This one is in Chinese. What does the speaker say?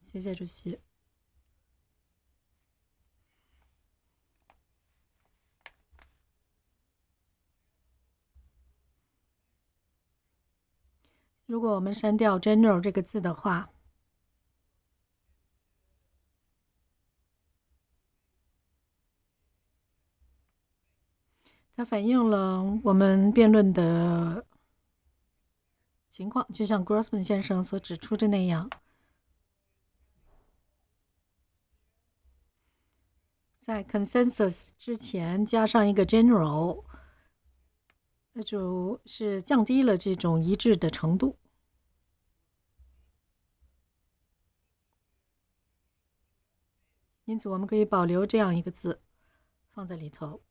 谢谢主席。如果我们删掉 general 这个字的话，它反映了我们辩论的情况，就像 Grossman 先生所指出的那样，在 consensus 之前加上一个 general，那就是降低了这种一致的程度。因此，我们可以保留这样一个字放在里头。